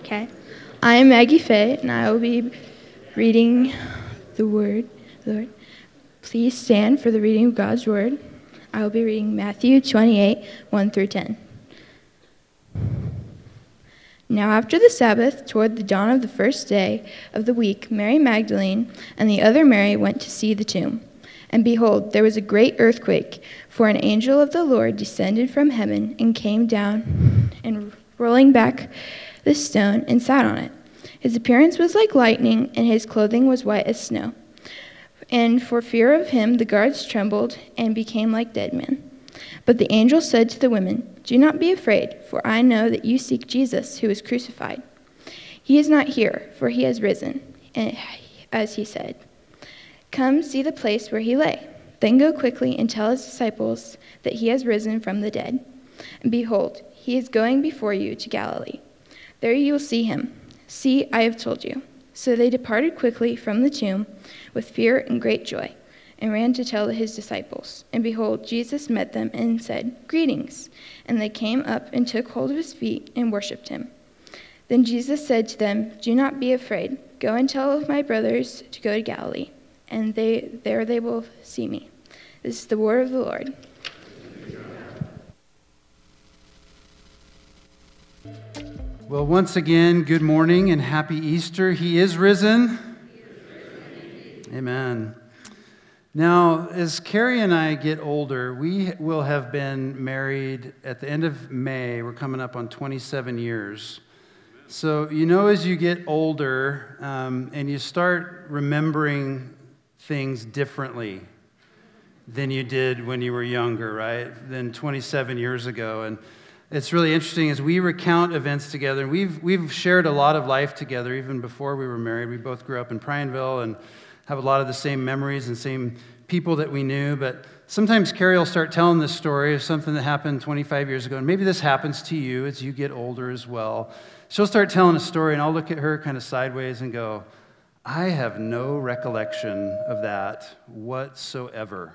Okay. I am Maggie Faye, and I will be reading the Word. Lord, please stand for the reading of God's Word. I will be reading Matthew 28, 1 through 10. Now after the Sabbath, toward the dawn of the first day of the week, Mary Magdalene and the other Mary went to see the tomb. And behold, there was a great earthquake, for an angel of the Lord descended from heaven and came down, and rolling back the stone, and sat on it. His appearance was like lightning, and his clothing was white as snow. And for fear of him, the guards trembled and became like dead men. But the angel said to the women, "Do not be afraid, for I know that you seek Jesus, who was crucified. He is not here, for he has risen, as he said. Come see the place where he lay. Then go quickly and tell his disciples that he has risen from the dead. And behold, he is going before you to Galilee. There you will see him. See, I have told you." So they departed quickly from the tomb with fear and great joy, and ran to tell his disciples. And behold, Jesus met them and said, "Greetings." And they came up and took hold of his feet and worshipped him. Then Jesus said to them, "Do not be afraid. Go and tell my brothers to go to Galilee, and there they will see me." This is the word of the Lord. Well, once again, good morning and happy Easter. He is risen. Amen. Now, as Carrie and I get older, we will have been married at the end of May. We're coming up on 27 years. So, as you get older and you start remembering things differently than you did when you were younger, right? Than 27 years ago. And it's really interesting as we recount events together. We've shared a lot of life together even before we were married. We both grew up in Prineville and have a lot of the same memories and same people that we knew. But sometimes Carrie will start telling this story of something that happened 25 years ago. And maybe this happens to you as you get older as well. She'll start telling a story and I'll look at her kind of sideways and go, "I have no recollection of that whatsoever."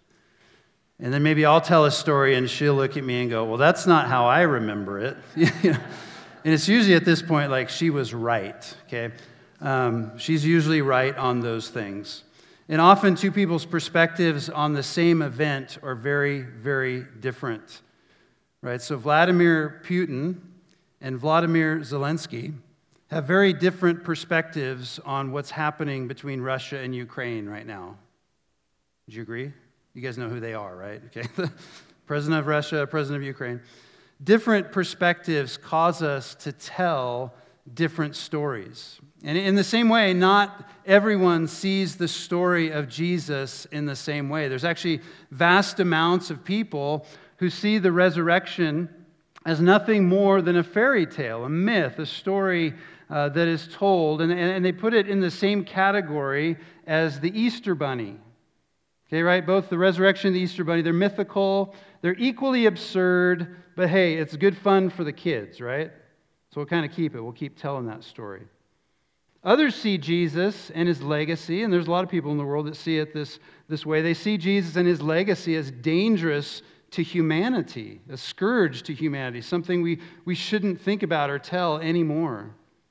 And then maybe I'll tell a story and she'll look at me and go, "Well, that's not how I remember it." And it's usually at this point like she was right, okay? She's usually right on those things. And often two people's perspectives on the same event are very, very different, right? So Vladimir Putin and Vladimir Zelensky have very different perspectives on what's happening between Russia and Ukraine right now. Would you agree? You guys know who they are, right? Okay. The president of Russia, president of Ukraine. Different perspectives cause us to tell different stories. And in the same way, not everyone sees the story of Jesus in the same way. There's actually vast amounts of people who see the resurrection as nothing more than a fairy tale, a myth, a story that is told. And they put it in the same category as the Easter Bunny. Okay, right? Both the resurrection and the Easter Bunny, they're mythical, they're equally absurd, but hey, it's good fun for the kids, right? So we'll kind of keep it. We'll keep telling that story. Others see Jesus and his legacy, and there's a lot of people in the world that see it this way. They see Jesus and his legacy as dangerous to humanity, a scourge to humanity, something we shouldn't think about or tell anymore.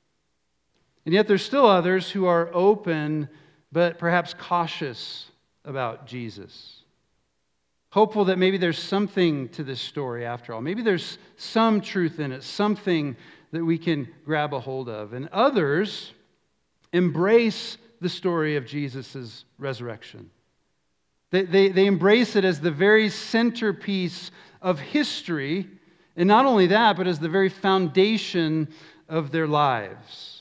And yet there's still others who are open, but perhaps cautious about Jesus. Hopeful that maybe there's something to this story after all. Maybe there's some truth in it, something that we can grab a hold of. And others embrace the story of Jesus' resurrection. They embrace it as the very centerpiece of history, and not only that, but as the very foundation of their lives.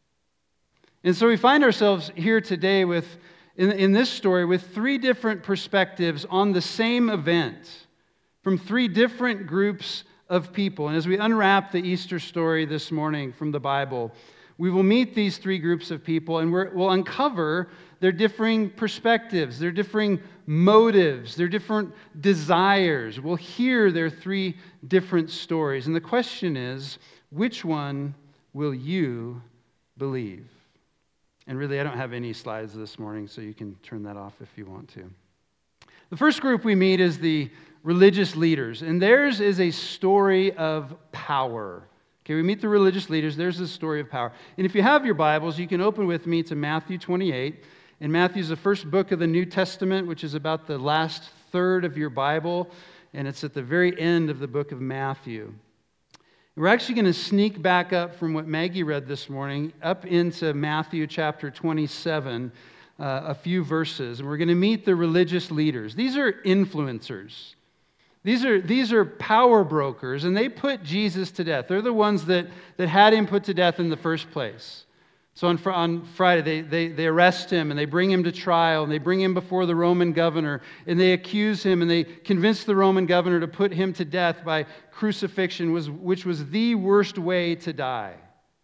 And so we find ourselves here today in this story with three different perspectives on the same event from three different groups of people. And as we unwrap the Easter story this morning from the Bible, we will meet these three groups of people and we'll uncover their differing perspectives, their differing motives, their different desires. We'll hear their three different stories. And the question is, which one will you believe? And really, I don't have any slides this morning, so you can turn that off if you want to. The first group we meet is the religious leaders, and theirs is a story of power. Okay, we meet the religious leaders. There's the story of power. And if you have your Bibles, you can open with me to Matthew 28. And Matthew's the first book of the New Testament, which is about the last third of your Bible. And it's at the very end of the book of Matthew. We're actually going to sneak back up from what Maggie read this morning up into Matthew chapter 27, a few verses. And we're going to meet the religious leaders. These are influencers. These are power brokers, and they put Jesus to death. They're the ones that had him put to death in the first place. So on Friday, they arrest him, and they bring him to trial, and they bring him before the Roman governor, and they accuse him, and they convince the Roman governor to put him to death by crucifixion, which was the worst way to die.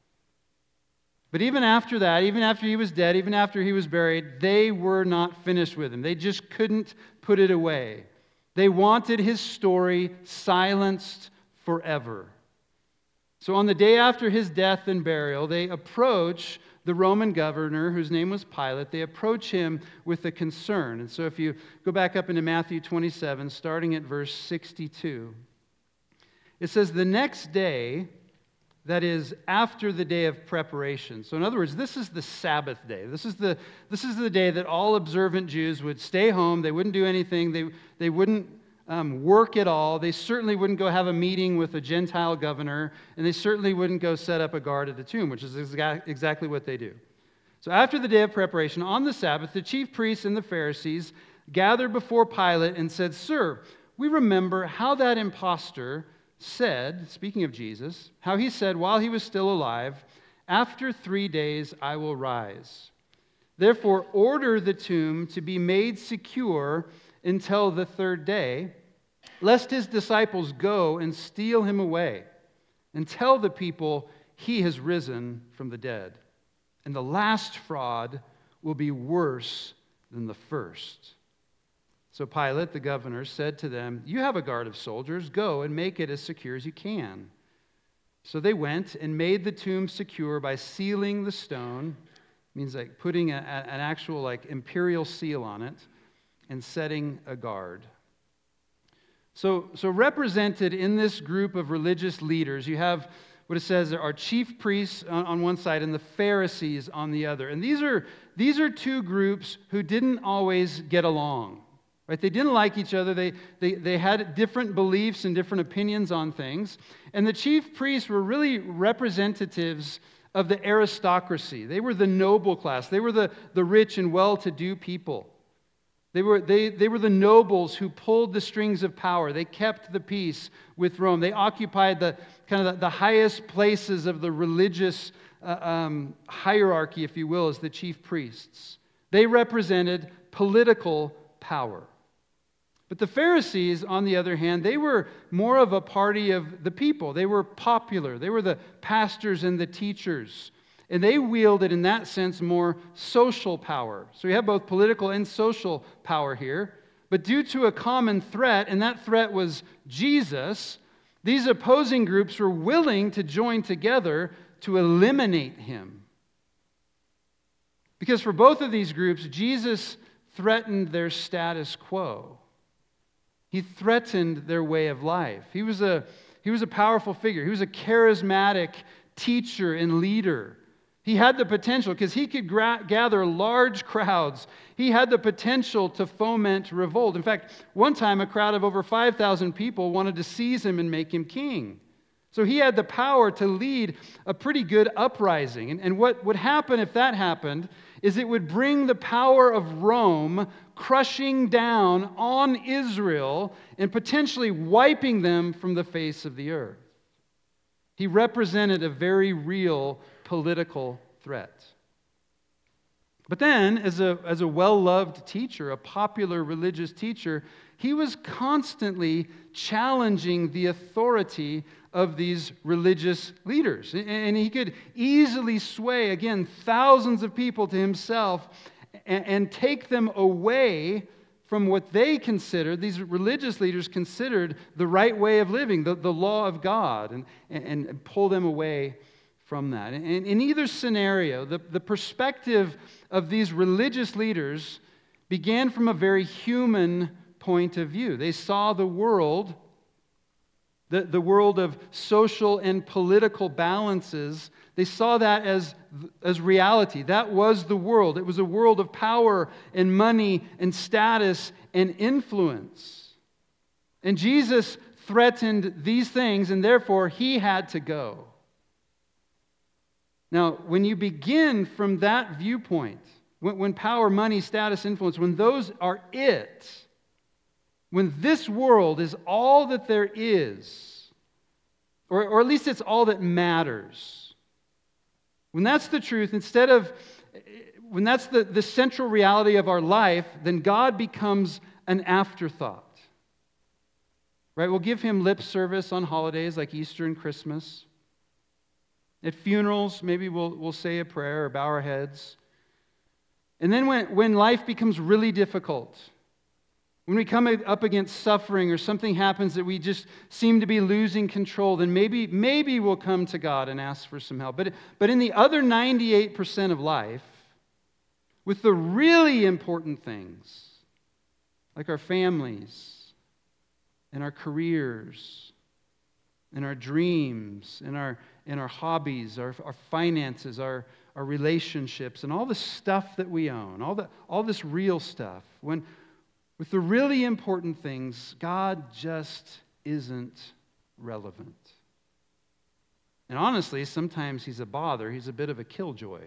But even after that, even after he was dead, even after he was buried, they were not finished with him. They just couldn't put it away. They wanted his story silenced forever. So on the day after his death and burial, they approach the Roman governor, whose name was Pilate. They approach him with a concern. And so if you go back up into Matthew 27, starting at verse 62, it says, "The next day," that is, after the day of preparation. So in other words, this is the Sabbath day. This is the day that all observant Jews would stay home. They wouldn't do anything. They wouldn't work at all. They certainly wouldn't go have a meeting with a Gentile governor. And they certainly wouldn't go set up a guard at the tomb, which is exactly what they do. So after the day of preparation, on the Sabbath, the chief priests and the Pharisees gathered before Pilate and said, "Sir, we remember how that impostor said," speaking of Jesus, how he said while he was still alive, "After 3 days I will rise. Therefore order the tomb to be made secure until the third day, lest his disciples go and steal him away, and tell the people he has risen from the dead. And the last fraud will be worse than the first." So Pilate, the governor, said to them, "You have a guard of soldiers. Go and make it as secure as you can." So they went and made the tomb secure by sealing the stone. It means like putting an actual like imperial seal on it and setting a guard. So represented in this group of religious leaders, you have what it says are chief priests on one side and the Pharisees on the other. And these are two groups who didn't always get along. Right? They didn't like each other. They had different beliefs and different opinions on things. And the chief priests were really representatives of the aristocracy. They were the noble class. They were the rich and well-to-do people. They were the nobles who pulled the strings of power. They kept the peace with Rome. They occupied the highest places of the religious hierarchy, if you will, as the chief priests. They represented political power. But the Pharisees, on the other hand, they were more of a party of the people. They were popular. They were the pastors and the teachers. And they wielded, in that sense, more social power. So we have both political and social power here. But due to a common threat, and that threat was Jesus, these opposing groups were willing to join together to eliminate him. Because for both of these groups, Jesus threatened their status quo. He threatened their way of life. He was a powerful figure. He was a charismatic teacher and leader. He had the potential, because he could gather large crowds. He had the potential to foment revolt. In fact, one time a crowd of over 5,000 people wanted to seize him and make him king. So he had the power to lead a pretty good uprising. And what would happen if that happened is it would bring the power of Rome crushing down on Israel and potentially wiping them from the face of the earth. He represented a very real political threat. But then, as a well-loved teacher, a popular religious teacher, he was constantly challenging the authority of these religious leaders. And he could easily sway, again, thousands of people to himself and take them away from what they considered, these religious leaders considered, the right way of living, the law of God, and pull them away from that. And in either scenario, the perspective of these religious leaders began from a very human point of view. They saw the world the world of social and political balances. They saw that as reality. That was the world. It was a world of power and money and status and influence. And Jesus threatened these things, and therefore he had to go. Now, when you begin from that viewpoint, when power, money, status, influence, when those are it, when this world is all that there is, or at least it's all that matters, when that's the truth, when that's the central reality of our life, then God becomes an afterthought. Right? We'll give him lip service on holidays like Easter and Christmas. At funerals, maybe we'll say a prayer or bow our heads. And then when life becomes really difficult, when we come up against suffering or something happens that we just seem to be losing control, then maybe we'll come to God and ask for some help. But in the other 98% of life, with the really important things, like our families and our careers and our dreams and our hobbies, our finances, our relationships, and all the stuff that we own, all this real stuff, with the really important things, God just isn't relevant. And honestly, sometimes he's a bother. He's a bit of a killjoy.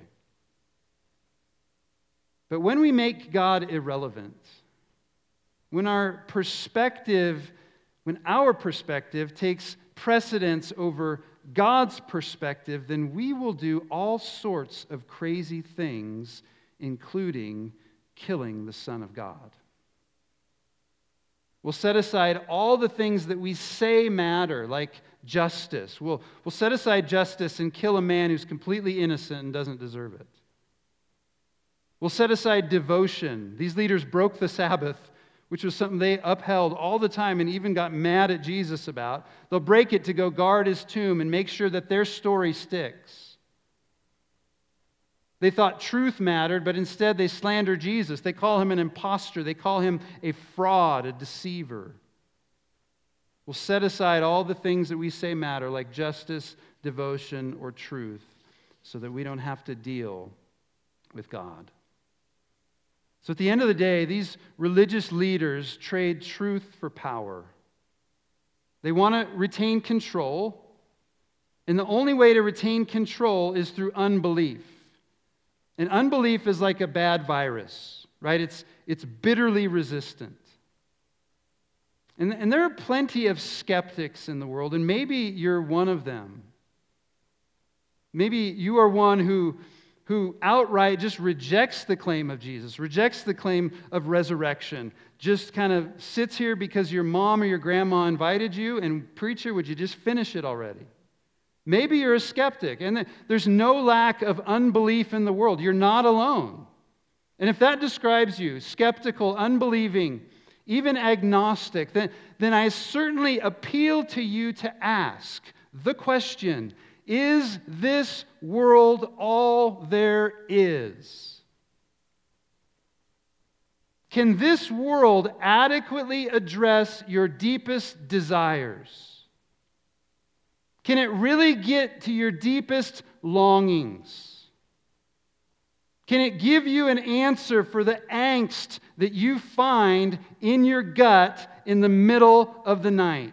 But when we make God irrelevant, when our perspective takes precedence over God's perspective, then we will do all sorts of crazy things, including killing the Son of God. We'll set aside all the things that we say matter, like justice. We'll set aside justice and kill a man who's completely innocent and doesn't deserve it. We'll set aside devotion. These leaders broke the Sabbath, which was something they upheld all the time and even got mad at Jesus about. They'll break it to go guard his tomb and make sure that their story sticks. They thought truth mattered, but instead they slander Jesus. They call him an imposter. They call him a fraud, a deceiver. We'll set aside all the things that we say matter, like justice, devotion, or truth, so that we don't have to deal with God. So at the end of the day, these religious leaders trade truth for power. They want to retain control, and the only way to retain control is through unbelief. And unbelief is like a bad virus, right? It's bitterly resistant. And there are plenty of skeptics in the world, and maybe you're one of them. Maybe you are one who outright just rejects the claim of Jesus, rejects the claim of resurrection, just kind of sits here because your mom or your grandma invited you, and preacher, would you just finish it already? Maybe you're a skeptic, and there's no lack of unbelief in the world. You're not alone. And if that describes you, skeptical, unbelieving, even agnostic, then I certainly appeal to you to ask the question, is this world all there is? Can this world adequately address your deepest desires? Can it really get to your deepest longings? Can it give you an answer for the angst that you find in your gut in the middle of the night?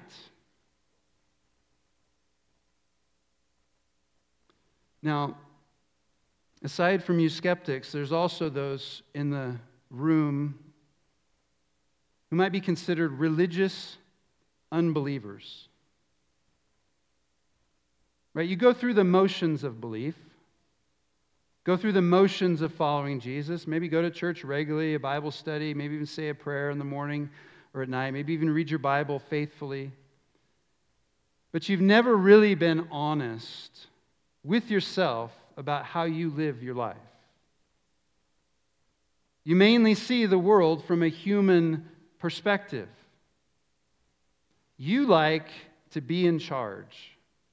Now, aside from you skeptics, there's also those in the room who might be considered religious unbelievers. Right? You go through the motions of belief, go through the motions of following Jesus, maybe go to church regularly, a Bible study, maybe even say a prayer in the morning or at night, maybe even read your Bible faithfully. But you've never really been honest with yourself about how you live your life. You mainly see the world from a human perspective. You like to be in charge.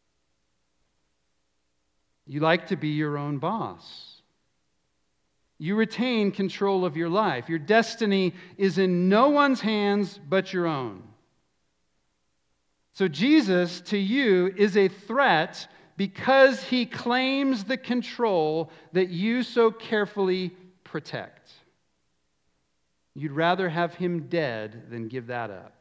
You like to be your own boss. You retain control of your life. Your destiny is in no one's hands but your own. So Jesus, to you, is a threat because he claims the control that you so carefully protect. You'd rather have him dead than give that up.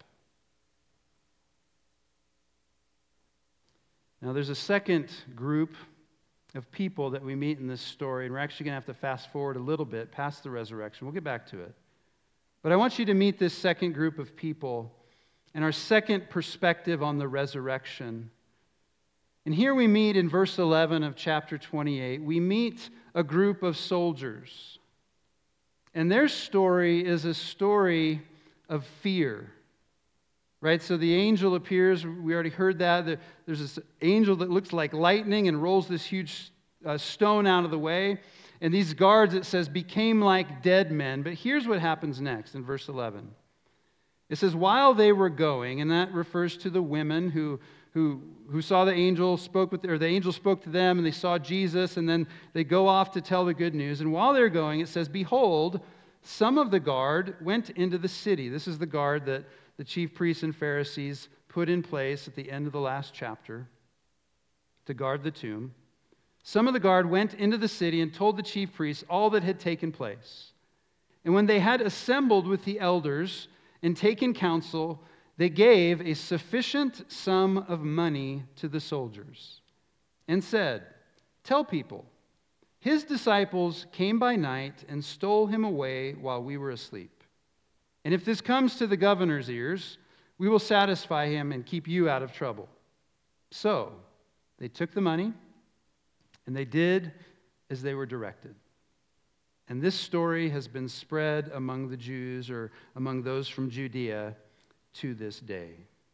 Now, there's a second group of people that we meet in this story, and we're actually going to have to fast forward a little bit past the resurrection. We'll get back to it. But I want you to meet this second group of people and our second perspective on the resurrection. And here we meet in verse 11 of chapter 28, we meet a group of soldiers. And their story is a story of fear. Right? So the angel appears, we already heard that. There's this angel that looks like lightning and rolls this huge stone out of the way. And these guards, it says, became like dead men. But here's what happens next in verse 11. It says, while they were going, and that refers to the women who saw the angel, the angel spoke to them, and they saw Jesus, and then they go off to tell the good news. And while they're going, it says, behold, some of the guard went into the city. This is the guard that the chief priests and Pharisees put in place at the end of the last chapter to guard the tomb. Some of the guard went into the city and told the chief priests all that had taken place. And when they had assembled with the elders and taken counsel, they gave a sufficient sum of money to the soldiers and said, tell people, his disciples came by night and stole him away while we were asleep. And if this comes to the governor's ears, we will satisfy him and keep you out of trouble. So they took the money, and they did as they were directed. And this story has been spread among the Jews, or among those from Judea, to this day.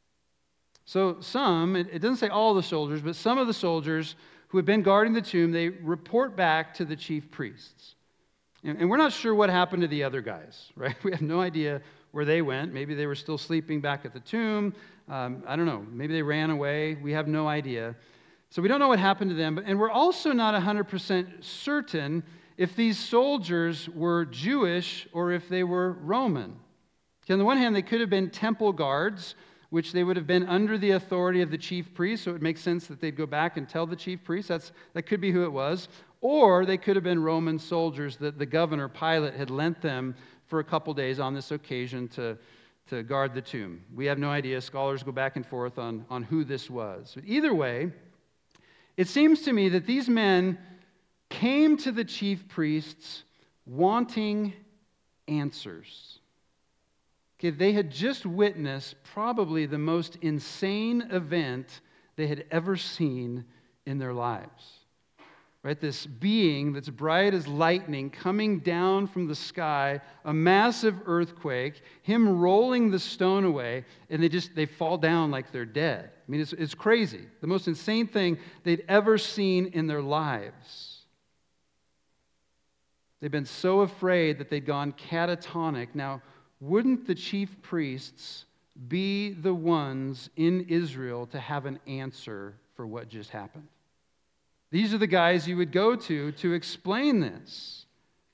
So some, it doesn't say all the soldiers, but some of the soldiers who had been guarding the tomb, they report back to the chief priests. And we're not sure what happened to the other guys, right? We have no idea where they went. Maybe they were still sleeping back at the tomb. I don't know. Maybe they ran away. We have no idea. So we don't know what happened to them. And we're also not 100% certain if these soldiers were Jewish or if they were Roman. Okay, on the one hand, they could have been temple guards, which they would have been under the authority of the chief priest. So it would make sense that they'd go back and tell the chief priest. That could be who it was. Or they could have been Roman soldiers that the governor, Pilate, had lent them for a couple days on this occasion to guard the tomb. We have no idea. Scholars go back and forth on who this was. But either way, it seems to me that these men came to the chief priests wanting answers. Okay, they had just witnessed probably the most insane event they had ever seen in their lives. Right, this being that's bright as lightning coming down from the sky, a massive earthquake, him rolling the stone away, and they fall down like they're dead. I mean, it's crazy. The most insane thing they'd ever seen in their lives. They've been so afraid that they'd gone catatonic. Now, wouldn't the chief priests be the ones in Israel to have an answer for what just happened? These are the guys you would go to explain this.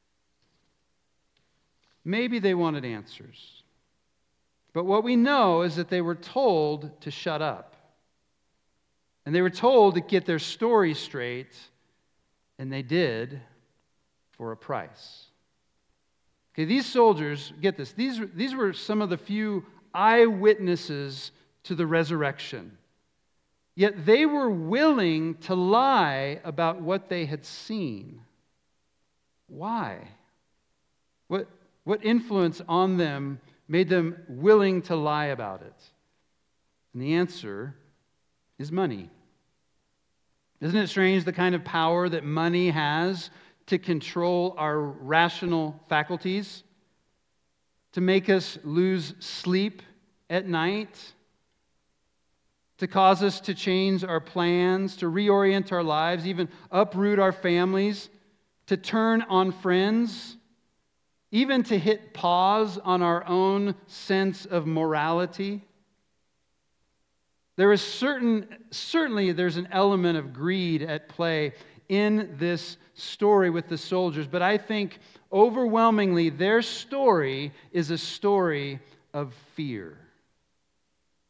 Maybe they wanted answers. But what we know is that they were told to shut up. And they were told to get their story straight, and they did for a price. Okay, these soldiers, get this, these were some of the few eyewitnesses to the resurrection. Yet they were willing to lie about what they had seen. Why? What influence on them made them willing to lie about it? And the answer is money. Isn't it strange the kind of power that money has to control our rational faculties? To make us lose sleep at night? To cause us to change our plans, to reorient our lives, even uproot our families, to turn on friends, even to hit pause on our own sense of morality. There is certainly there's an element of greed at play in this story with the soldiers, but I think overwhelmingly their story is a story of fear.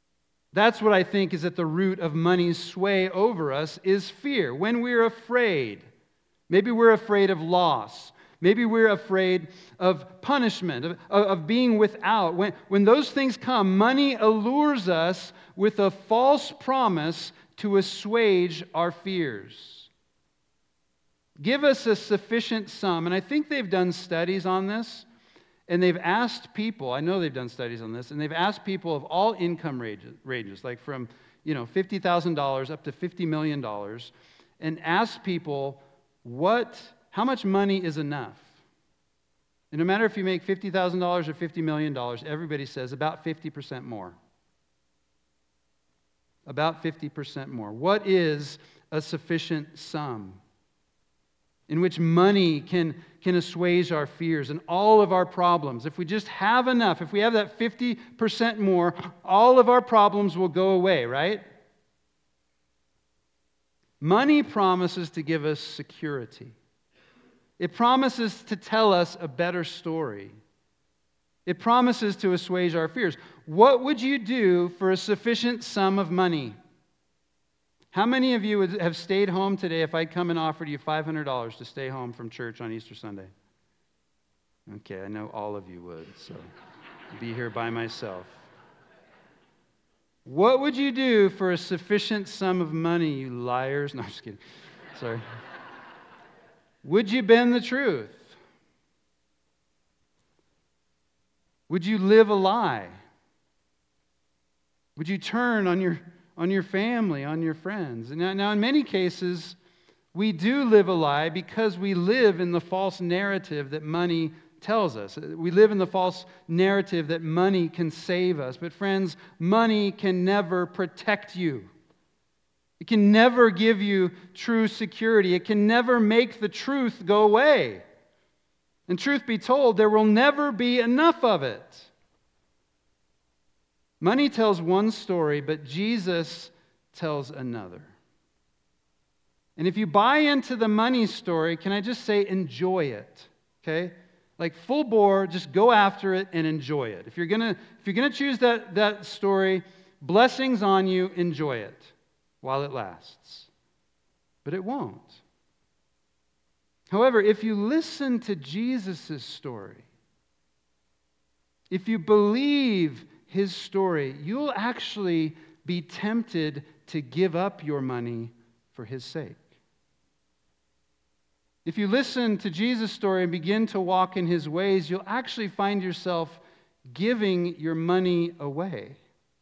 That's what I think is at the root of money's sway over us, is fear. When we're afraid, maybe we're afraid of loss. Maybe we're afraid of punishment, of being without. When those things come, money allures us with a false promise to assuage our fears. Give us a sufficient sum. And I think they've done studies on this. And they've asked people, I know they've done studies on this, and they've asked people of all income ranges, like from $50,000 up to $50 million, and asked people how much money is enough? And no matter if you make $50,000 or $50 million, everybody says about 50% more. About 50% more. What is a sufficient sum in which money can assuage our fears and all of our problems? If we just have enough, if we have that 50% more, all of our problems will go away, right? Money promises to give us security. It promises to tell us a better story. It promises to assuage our fears. What would you do for a sufficient sum of money? How many of you would have stayed home today if I'd come and offered you $500 to stay home from church on Easter Sunday? Okay, I know all of you would, so I'll be here by myself. What would you do for a sufficient sum of money, you liars? No, I'm just kidding. Sorry. Would you bend the truth? Would you live a lie? Would you turn on your family, on your friends? Now, in many cases, we do live a lie because we live in the false narrative that money tells us. We live in the false narrative that money can save us. But friends, money can never protect you. It can never give you true security. It can never make the truth go away. And truth be told, there will never be enough of it. Money tells one story, but Jesus tells another. And if you buy into the money story, can I just say enjoy it? Okay? Like full bore, just go after it and enjoy it. If you're gonna choose that story, blessings on you, enjoy it while it lasts. But it won't. However, if you listen to Jesus' story, if you believe his story, you'll actually be tempted to give up your money for his sake. If you listen to Jesus' story and begin to walk in his ways, you'll actually find yourself giving your money away.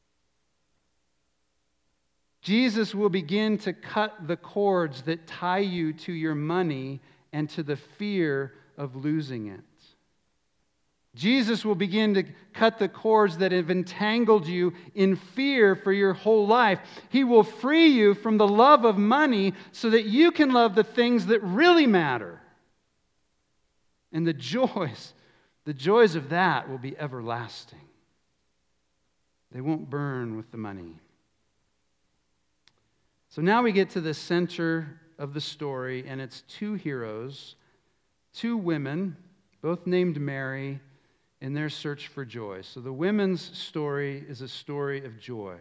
Jesus will begin to cut the cords that tie you to your money and to the fear of losing it. Jesus will begin to cut the cords that have entangled you in fear for your whole life. He will free you from the love of money so that you can love the things that really matter. And the joys of that will be everlasting. They won't burn with the money. So now we get to the center of the story, and it's two heroes, two women, both named Mary, in their search for joy. So the women's story is a story of joy.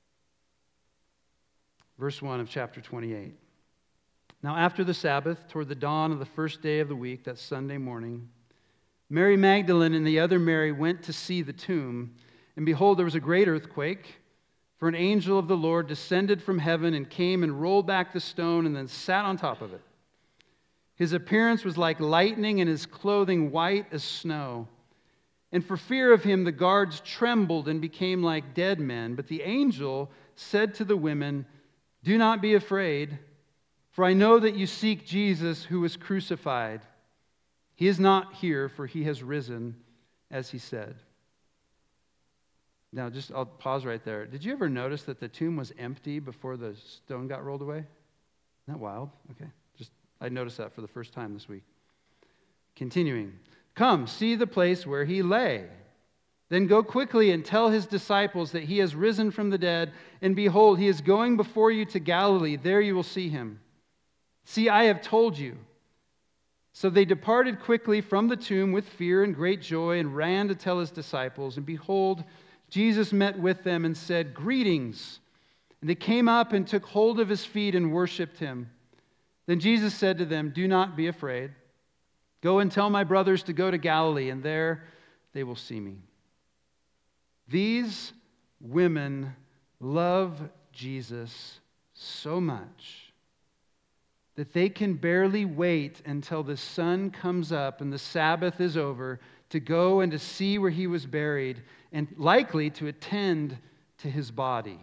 Verse 1 of chapter 28. Now after the Sabbath, toward the dawn of the first day of the week, that's Sunday morning, Mary Magdalene and the other Mary went to see the tomb, and behold, there was a great earthquake. For an angel of the Lord descended from heaven and came and rolled back the stone and then sat on top of it. His appearance was like lightning and his clothing white as snow. And for fear of him, the guards trembled and became like dead men. But the angel said to the women, "Do not be afraid, for I know that you seek Jesus who was crucified. He is not here, for he has risen, as he said." Now, I'll pause right there. Did you ever notice that the tomb was empty before the stone got rolled away? Isn't that wild? Okay. I noticed that for the first time this week. Continuing. "Come, see the place where he lay. Then go quickly and tell his disciples that he has risen from the dead, and behold, he is going before you to Galilee. There you will see him. See, I have told you." So they departed quickly from the tomb with fear and great joy and ran to tell his disciples. And behold, Jesus met with them and said, "Greetings." And they came up and took hold of his feet and worshipped him. Then Jesus said to them, "Do not be afraid. Go and tell my brothers to go to Galilee, and there they will see me." These women love Jesus so much that they can barely wait until the sun comes up and the Sabbath is over to go and to see where he was buried and likely to attend to his body.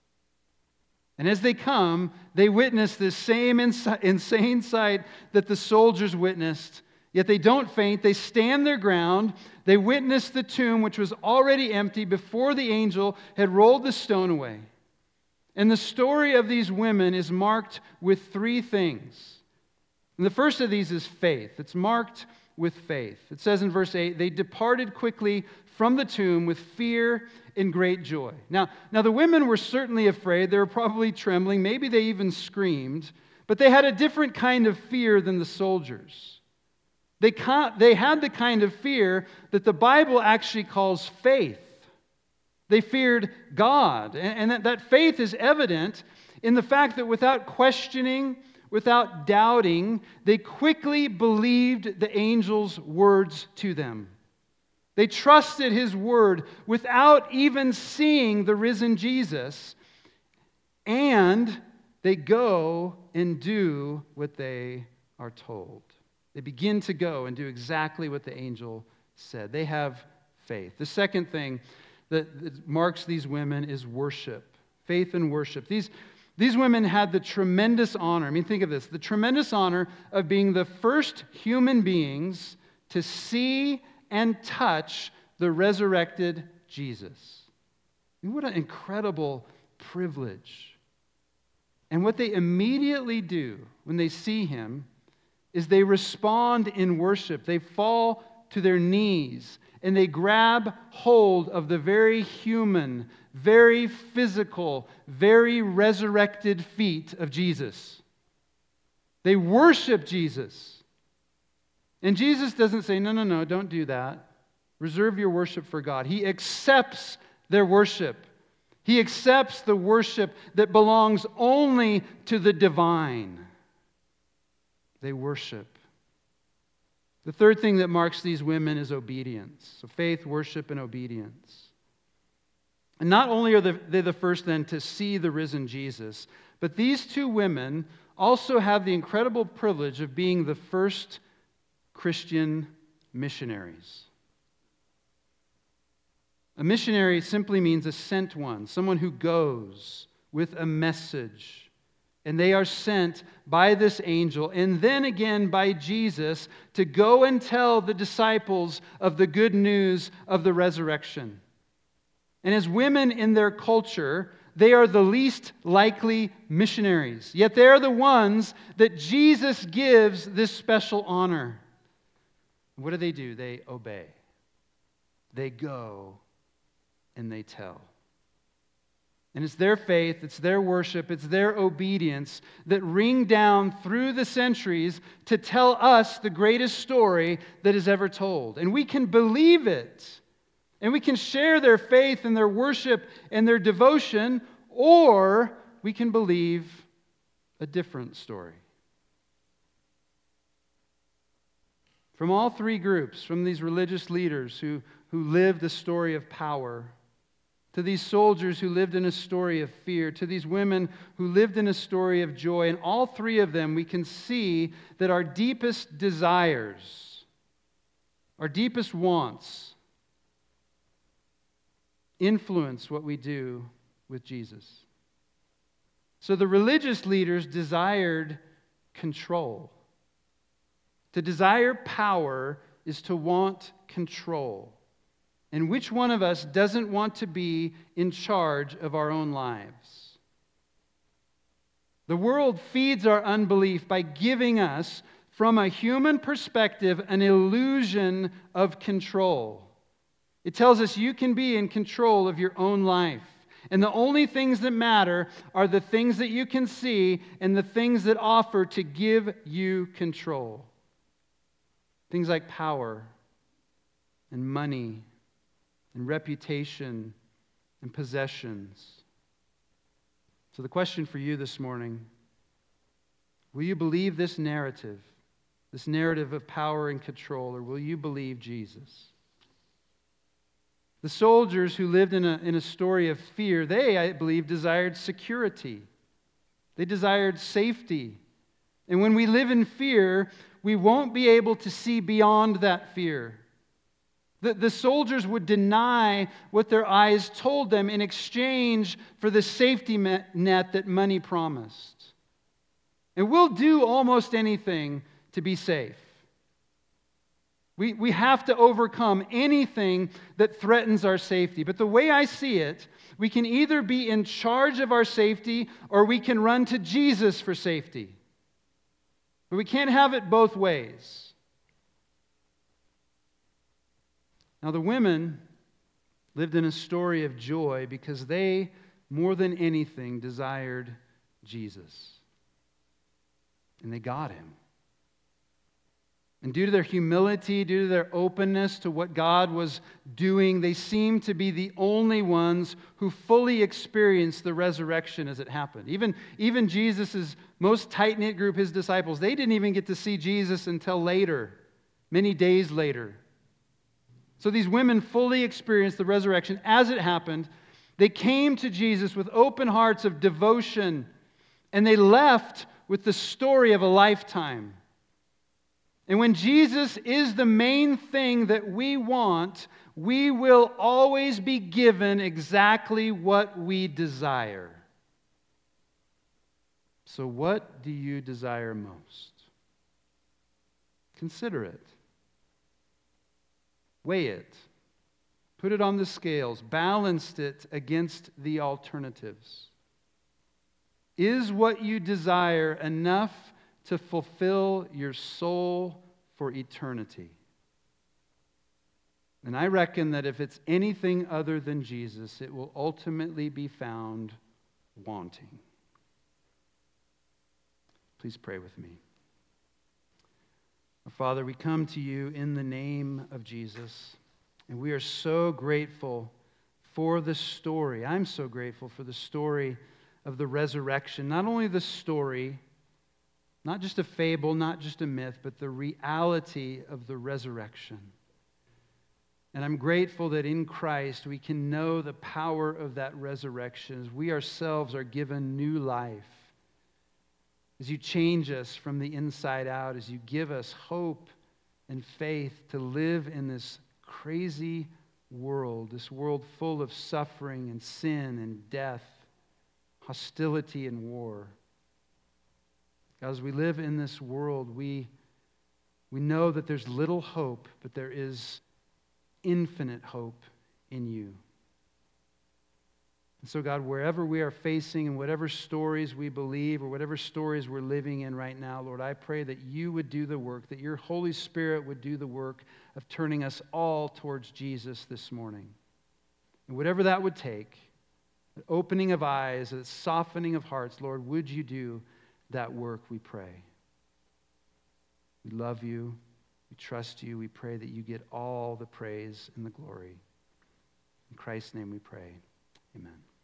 And as they come, they witness this same insane sight that the soldiers witnessed. Yet they don't faint. They stand their ground. They witness the tomb, which was already empty before the angel had rolled the stone away. And the story of these women is marked with three things. And the first of these is faith. It's marked with faith. It says in verse 8, "They departed quickly from the tomb with fear and great joy." Now the women were certainly afraid. They were probably trembling. Maybe they even screamed. But they had a different kind of fear than the soldiers. They had the kind of fear that the Bible actually calls faith. They feared God. And that faith is evident in the fact that without questioning, without doubting, they quickly believed the angel's words to them. They trusted his word without even seeing the risen Jesus. And they go and do what they are told. They begin to go and do exactly what the angel said. They have faith. The second thing that marks these women is worship. Faith and worship. These women had the tremendous honor, think of this, the tremendous honor of being the first human beings to see and touch the resurrected Jesus. What an incredible privilege. And what they immediately do when they see him is they respond in worship. They fall to their knees and they grab hold of the very human, very physical, very resurrected feet of Jesus. They worship Jesus. And Jesus doesn't say, no, don't do that. Reserve your worship for God. He accepts their worship. He accepts the worship that belongs only to the divine. They worship. The third thing that marks these women is obedience. So faith, worship, and obedience. And not only are they the first then to see the risen Jesus, but these two women also have the incredible privilege of being the first Christian missionaries. A missionary simply means a sent one, someone who goes with a message. And they are sent by this angel and then again by Jesus to go and tell the disciples of the good news of the resurrection. And as women in their culture, they are the least likely missionaries. Yet they are the ones that Jesus gives this special honor. What do? They obey. They go and they tell. And it's their faith, it's their worship, it's their obedience that ring down through the centuries to tell us the greatest story that is ever told. And we can believe it. And we can share their faith and their worship and their devotion, or we can believe a different story. From all three groups, from these religious leaders who lived a story of power, to these soldiers who lived in a story of fear, to these women who lived in a story of joy. And all three of them, we can see that our deepest desires, our deepest wants, influence what we do with Jesus. So the religious leaders desired control. To desire power is to want control. And which one of us doesn't want to be in charge of our own lives? The world feeds our unbelief by giving us, from a human perspective, an illusion of control. It tells us you can be in control of your own life. And the only things that matter are the things that you can see and the things that offer to give you control. Things like power and money and reputation and possessions. So the question for you this morning, will you believe this narrative of power and control, or will you believe Jesus? The soldiers who lived in a story of fear, they, I believe, desired security. They desired safety. And when we live in fear, we won't be able to see beyond that fear. The soldiers would deny what their eyes told them in exchange for the safety net that money promised. And we'll do almost anything to be safe. We have to overcome anything that threatens our safety. But the way I see it, we can either be in charge of our safety or we can run to Jesus for safety. But we can't have it both ways. Now, the women lived in a story of joy because they, more than anything, desired Jesus. And they got him. And due to their humility, due to their openness to what God was doing, they seemed to be the only ones who fully experienced the resurrection as it happened. Even Jesus' most tight-knit group, his disciples, they didn't even get to see Jesus until later, many days later. So these women fully experienced the resurrection as it happened. They came to Jesus with open hearts of devotion, and they left with the story of a lifetime. And when Jesus is the main thing that we want, we will always be given exactly what we desire. So what do you desire most? Consider it. Weigh it. Put it on the scales. Balance it against the alternatives. Is what you desire enough to fulfill your soul for eternity? And I reckon that if it's anything other than Jesus, it will ultimately be found wanting. Please pray with me. Father, we come to you in the name of Jesus, and we are so grateful for the story. I'm so grateful for the story of the resurrection. Not only the story, not just a fable, not just a myth, but the reality of the resurrection. And I'm grateful that in Christ we can know the power of that resurrection as we ourselves are given new life. As you change us from the inside out, as you give us hope and faith to live in this crazy world, this world full of suffering and sin and death, hostility and war. As we live in this world, we know that there's little hope, but there is infinite hope in you. And so, God, wherever we are facing and whatever stories we believe or whatever stories we're living in right now, Lord, I pray that you would do the work, that your Holy Spirit would do the work of turning us all towards Jesus this morning. And whatever that would take, the opening of eyes, the softening of hearts, Lord, would you do that work, we pray. We love you. We trust you. We pray that you get all the praise and the glory. In Christ's name we pray. Amen.